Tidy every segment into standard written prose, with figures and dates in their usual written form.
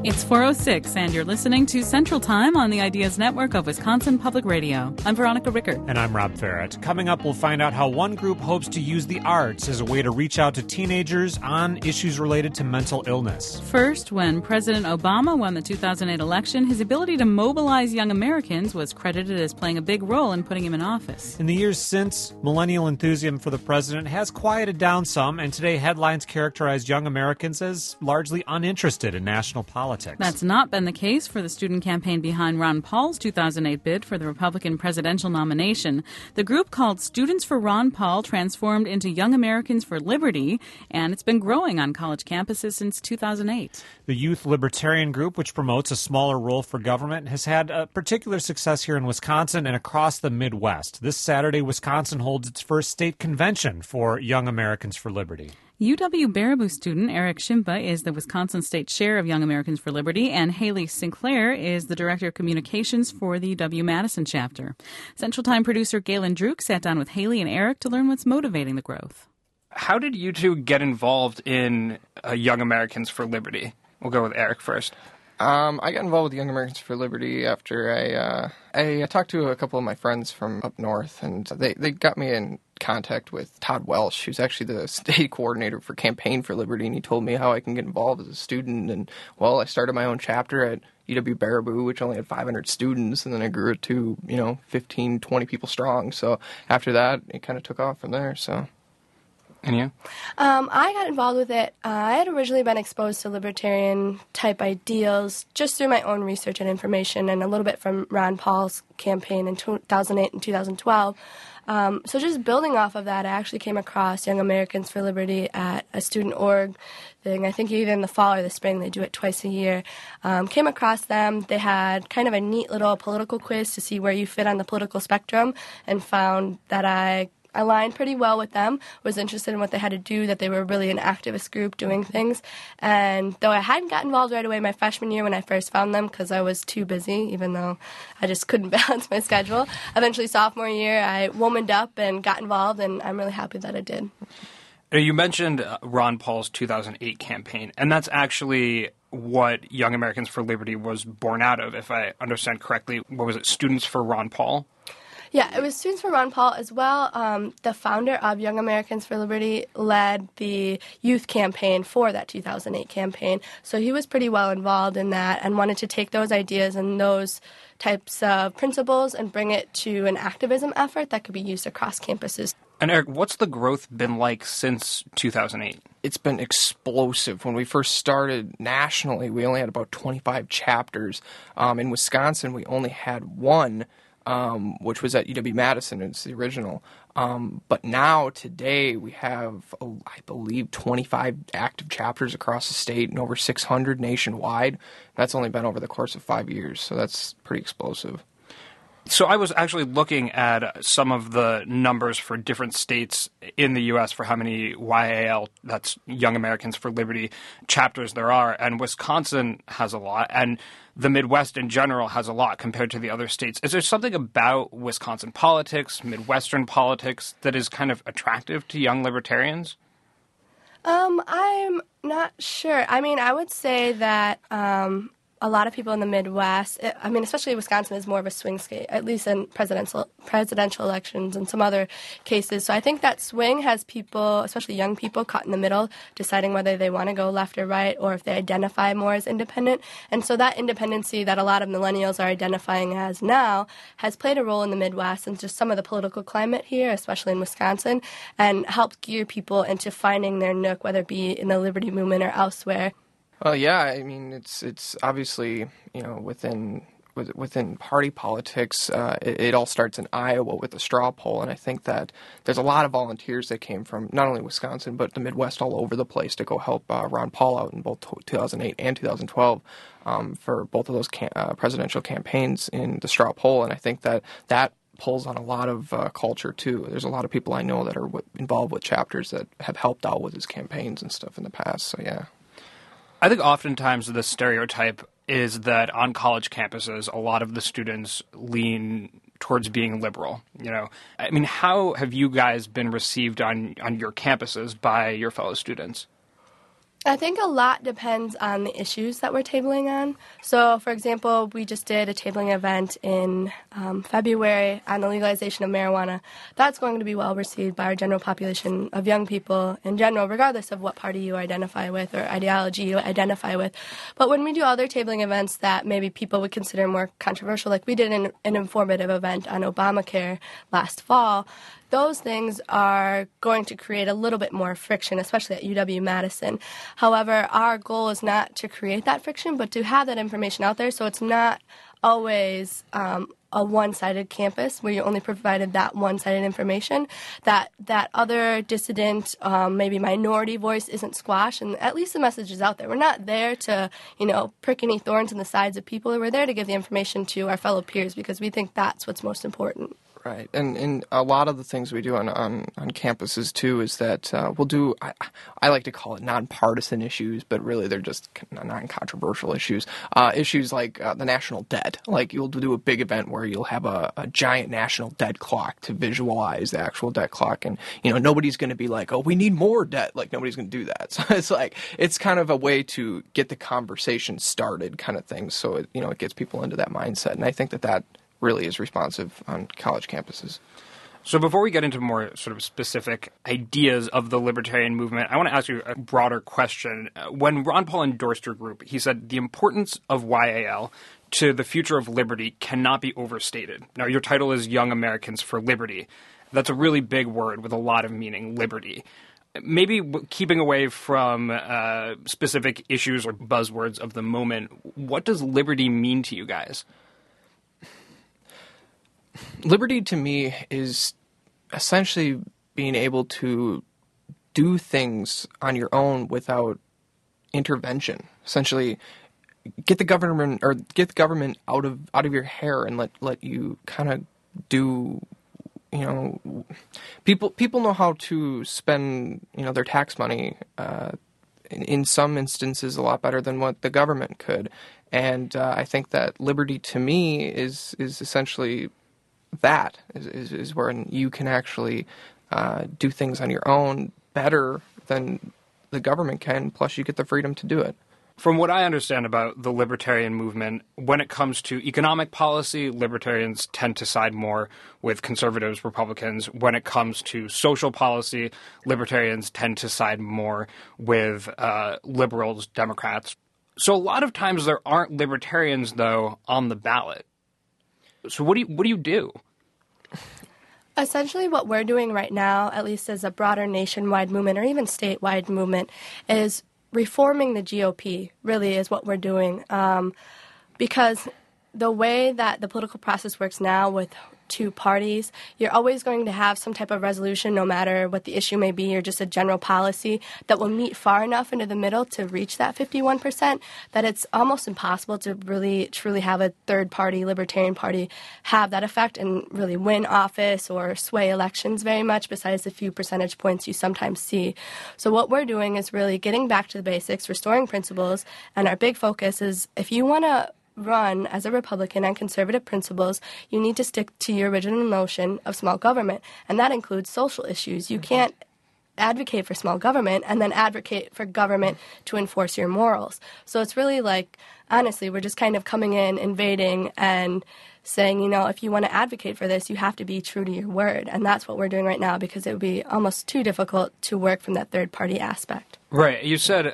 It's 4:06, and you're listening to Central Time on the Ideas Network of Wisconsin Public Radio. I'm Veronica Rickert. And I'm Rob Farrett. Coming up, we'll find out how one group hopes to use the arts as a way to reach out to teenagers on issues related to mental illness. First, when President Obama won the 2008 election, his ability to mobilize young Americans was credited as playing a big role in putting him in office. In the years since, millennial enthusiasm for the president has quieted down some, and today headlines characterize young Americans as largely uninterested in national politics. That's not been the case for the student campaign behind Ron Paul's 2008 bid for the Republican presidential nomination. The group called Students for Ron Paul transformed into Young Americans for Liberty, and it's been growing on college campuses since 2008. The Youth Libertarian Group, which promotes a smaller role for government, has had a particular success here in Wisconsin and across the Midwest. This Saturday, Wisconsin holds its first state convention for Young Americans for Liberty. UW-Baraboo student Eric Shimpa is the Wisconsin State Chair of Young Americans for Liberty, and Haley Sinclair is the Director of Communications for the UW-Madison chapter. Central Time producer Galen Druk sat down with Haley and Eric to learn what's motivating the growth. How did you two get involved in Young Americans for Liberty? We'll go with Eric first. I got involved with Young Americans for Liberty after I talked to a couple of my friends from up north, and they got me in contact with Todd Welsh, who's actually the state coordinator for Campaign for Liberty, and he told me how I can get involved as a student. And, well, I started my own chapter at UW-Baraboo, which only had 500 students, and then I grew it to, 15, 20 people strong. So after that, it kind of took off from there, so... And you? I got involved with it. I had originally been exposed to libertarian-type ideals just through my own research and information, and a little bit from Ron Paul's campaign in 2008 and 2012. So just building off of that, I actually came across Young Americans for Liberty at a student org thing. I think either in the fall or the spring. They do it twice a year. Came across them. They had kind of a neat little political quiz to see where you fit on the political spectrum, and found that I aligned pretty well with them, was interested in what they had to do, that they were really an activist group doing things. And though I hadn't got involved right away my freshman year when I first found them because I was too busy, even though I just couldn't balance my schedule, eventually sophomore year I womaned up and got involved, and I'm really happy that I did. You mentioned Ron Paul's 2008 campaign, and that's actually what Young Americans for Liberty was born out of, if I understand correctly. What was it, Students for Ron Paul? Yeah, it was Students for Ron Paul as well. The founder of Young Americans for Liberty led the youth campaign for that 2008 campaign. So he was pretty well involved in that and wanted to take those ideas and those types of principles and bring it to an activism effort that could be used across campuses. And Eric, what's the growth been like since 2008? It's been explosive. When we first started nationally, we only had about 25 chapters. In Wisconsin, we only had one, which was at UW-Madison. It's the original. But now, today, we have, I believe, 25 active chapters across the state and over 600 nationwide. That's only been over the course of 5 years, so that's pretty explosive. So I was actually looking at some of the numbers for different states in the U.S. for how many YAL, that's Young Americans for Liberty, chapters there are, and Wisconsin has a lot, and the Midwest in general has a lot compared to the other states. Is there something about Wisconsin politics, Midwestern politics, that is kind of attractive to young libertarians? I'm not sure. I mean, I would say that a lot of people in the Midwest, especially Wisconsin, is more of a swing state, at least in presidential elections and some other cases. So I think that swing has people, especially young people, caught in the middle, deciding whether they want to go left or right, or if they identify more as independent. And so that independency that a lot of millennials are identifying as now has played a role in the Midwest and just some of the political climate here, especially in Wisconsin, and helped gear people into finding their nook, whether it be in the liberty movement or elsewhere. Well, yeah, I mean, it's obviously, within party politics, it all starts in Iowa with the straw poll, and I think that there's a lot of volunteers that came from not only Wisconsin, but the Midwest all over the place to go help Ron Paul out in both 2008 and 2012 for both of those presidential campaigns in the straw poll, and I think that pulls on a lot of culture, too. There's a lot of people I know that are involved with chapters that have helped out with his campaigns and stuff in the past, so yeah. I think oftentimes the stereotype is that on college campuses, a lot of the students lean towards being liberal. I mean, how have you guys been received on your campuses by your fellow students? I think a lot depends on the issues that we're tabling on. So, for example, we just did a tabling event in February on the legalization of marijuana. That's going to be well received by our general population of young people in general, regardless of what party you identify with or ideology you identify with. But when we do other tabling events that maybe people would consider more controversial, like we did an informative event on Obamacare last fall, those things are going to create a little bit more friction, especially at UW-Madison. However, our goal is not to create that friction, but to have that information out there so it's not always a one-sided campus where you only provided that one-sided information, that other dissident, maybe minority voice isn't squashed, and at least the message is out there. We're not there to, prick any thorns in the sides of people. We're there to give the information to our fellow peers because we think that's what's most important. Right, and a lot of the things we do on campuses too is that we'll do. I like to call it nonpartisan issues, but really they're just non-controversial issues. Issues like the national debt. Like you'll do a big event where you'll have a giant national debt clock to visualize the actual debt clock, and nobody's going to be like, oh, we need more debt. Like nobody's going to do that. So it's kind of a way to get the conversation started, kind of thing. So it gets people into that mindset, and I think that really is responsive on college campuses. So before we get into more sort of specific ideas of the libertarian movement, I want to ask you a broader question. When Ron Paul endorsed your group, he said the importance of YAL to the future of liberty cannot be overstated. Now, your title is Young Americans for Liberty. That's a really big word with a lot of meaning, liberty. Maybe keeping away from specific issues or buzzwords of the moment, what does liberty mean to you guys? Liberty to me is essentially being able to do things on your own without intervention. Essentially, get the government out of your hair and let you kind of do. People know how to spend their tax money in some instances a lot better than what the government could, and I think that liberty to me is essentially. That is where you can actually do things on your own better than the government can, plus you get the freedom to do it. From what I understand about the libertarian movement, when it comes to economic policy, libertarians tend to side more with conservatives, Republicans. When it comes to social policy, libertarians tend to side more with liberals, Democrats. So a lot of times there aren't libertarians, though, on the ballot. So what do you do? Essentially what we're doing right now, at least as a broader nationwide movement or even statewide movement, is reforming the GOP, really is what we're doing. Because the way that the political process works now with two parties, you're always going to have some type of resolution, no matter what the issue may be, or just a general policy that will meet far enough into the middle to reach that 51%, that it's almost impossible to really truly have a third party, libertarian party, have that effect and really win office or sway elections very much, besides the few percentage points you sometimes see. So what we're doing is really getting back to the basics, restoring principles, and our big focus is if you want to run as a Republican on conservative principles, you need to stick to your original notion of small government, and that includes social issues. You can't advocate for small government and then advocate for government to enforce your morals. So it's really like, honestly, we're just kind of coming in, invading, and saying, if you want to advocate for this, you have to be true to your word. And that's what we're doing right now, because it would be almost too difficult to work from that third-party aspect. Right. You said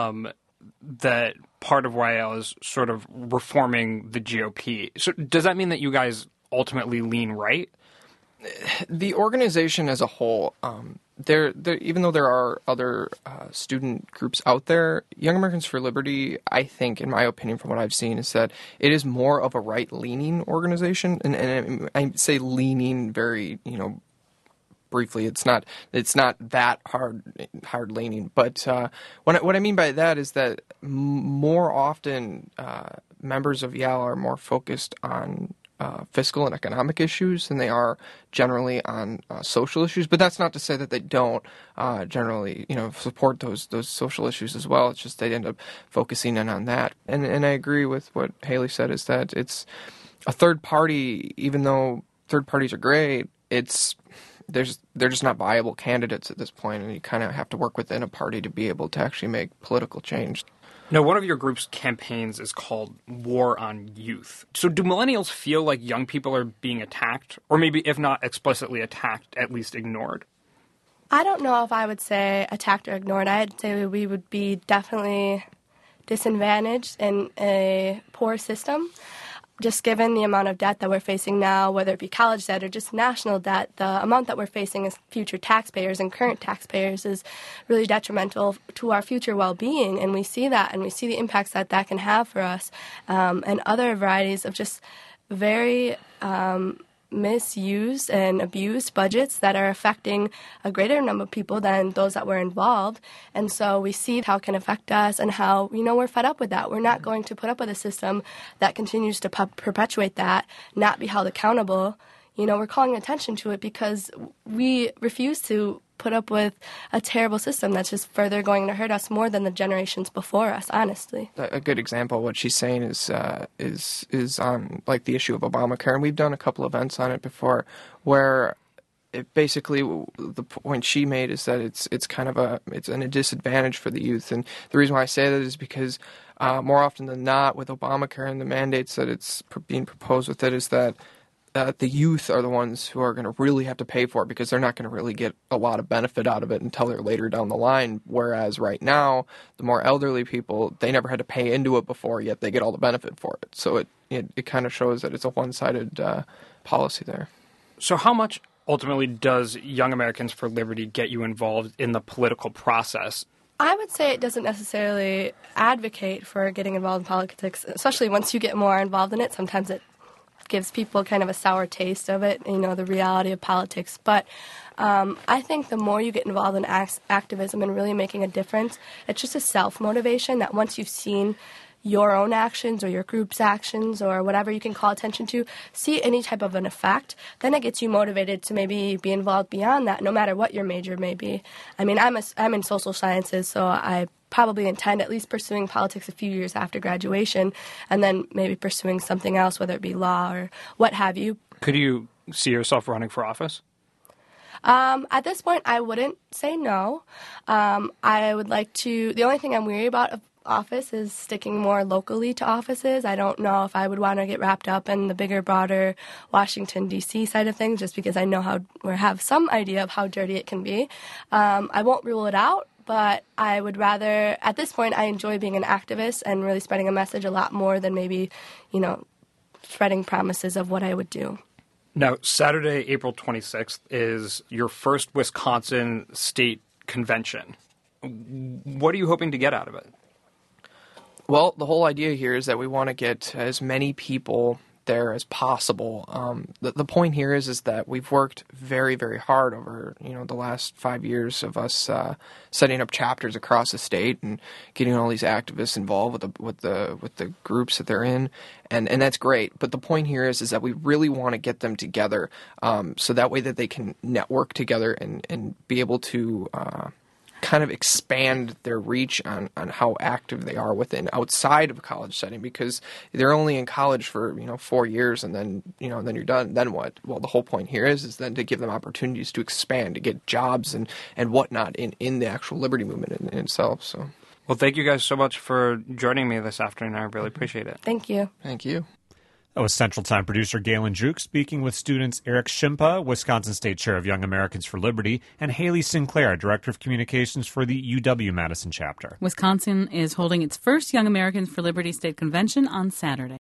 that part of YL is sort of reforming the GOP. So does that mean that you guys ultimately lean right? The organization as a whole, even though there are other student groups out there, Young Americans for Liberty, I think, in my opinion, from what I've seen, is that it is more of a right-leaning organization. And I say leaning very, briefly. It's not that hard leaning, but what I mean by that is that more often members of YAL are more focused on fiscal and economic issues than they are generally on social issues. But that's not to say that they don't generally support those social issues as well. It's just they end up focusing in on that. And I agree with what Haley said, is that it's a third party. Even though third parties are great, it's they're just not viable candidates at this point, and you kind of have to work within a party to be able to actually make political change. Now, one of your group's campaigns is called War on Youth. So do millennials feel like young people are being attacked, or maybe if not explicitly attacked, at least ignored? I don't know if I would say attacked or ignored. I'd say we would be definitely disadvantaged in a poor system. Just given the amount of debt that we're facing now, whether it be college debt or just national debt, the amount that we're facing as future taxpayers and current taxpayers is really detrimental to our future well-being. And we see that, and we see the impacts that that can have for us, and other varieties of just very misused and abused budgets that are affecting a greater number of people than those that were involved. And so we see how it can affect us and how, we're fed up with that. We're not going to put up with a system that continues to perpetuate that, not be held accountable. We're calling attention to it because we refuse to put up with a terrible system that's just further going to hurt us more than the generations before us, honestly. A good example of what she's saying is on like the issue of Obamacare, and we've done a couple events on it before, where it basically the point she made is that it's kind of a disadvantage for the youth, and the reason why I say that is because more often than not with Obamacare and the mandates that it's being proposed with it is that the youth are the ones who are going to really have to pay for it because they're not going to really get a lot of benefit out of it until they're later down the line. Whereas right now, the more elderly people, they never had to pay into it before, yet they get all the benefit for it. So it kind of shows that it's a one-sided policy there. So how much ultimately does Young Americans for Liberty get you involved in the political process? I would say it doesn't necessarily advocate for getting involved in politics, especially once you get more involved in it. Sometimes it gives people kind of a sour taste of it, the reality of politics. But I think the more you get involved in activism and really making a difference, it's just a self-motivation that once you've seen your own actions or your group's actions or whatever you can call attention to, see any type of an effect, then it gets you motivated to maybe be involved beyond that, no matter what your major may be. I mean, I'm in social sciences, so I probably intend at least pursuing politics a few years after graduation, and then maybe pursuing something else, whether it be law or what have you. Could you see yourself running for office? At this point, I wouldn't say no. I would like to. The only thing I'm weary about of office is sticking more locally to offices. I don't know if I would want to get wrapped up in the bigger, broader Washington, D.C. side of things, just because I know or have some idea of how dirty it can be. I won't rule it out, but I would rather, at this point, I enjoy being an activist and really spreading a message a lot more than maybe, spreading promises of what I would do. Now, Saturday, April 26th, is your first Wisconsin state convention. What are you hoping to get out of it? Well, the whole idea here is that we want to get as many people there as possible. The point here is that we've worked very, very hard over the last 5 years of us setting up chapters across the state and getting all these activists involved with the groups that they're in, and that's great. But the point here is that we really want to get them together, so that way that they can network together and be able to kind of expand their reach on how active they are outside of a college setting, because they're only in college for 4 years and then then you're done. Then what? Well, the whole point here is then to give them opportunities to expand, to get jobs and whatnot in the actual liberty movement in itself. So, well, thank you guys so much for joining me this afternoon. I really appreciate it. Thank you. Thank you. That was Central Time producer Galen Juke speaking with students Eric Shimpa, Wisconsin State Chair of Young Americans for Liberty, and Haley Sinclair, Director of Communications for the UW-Madison chapter. Wisconsin is holding its first Young Americans for Liberty state convention on Saturday.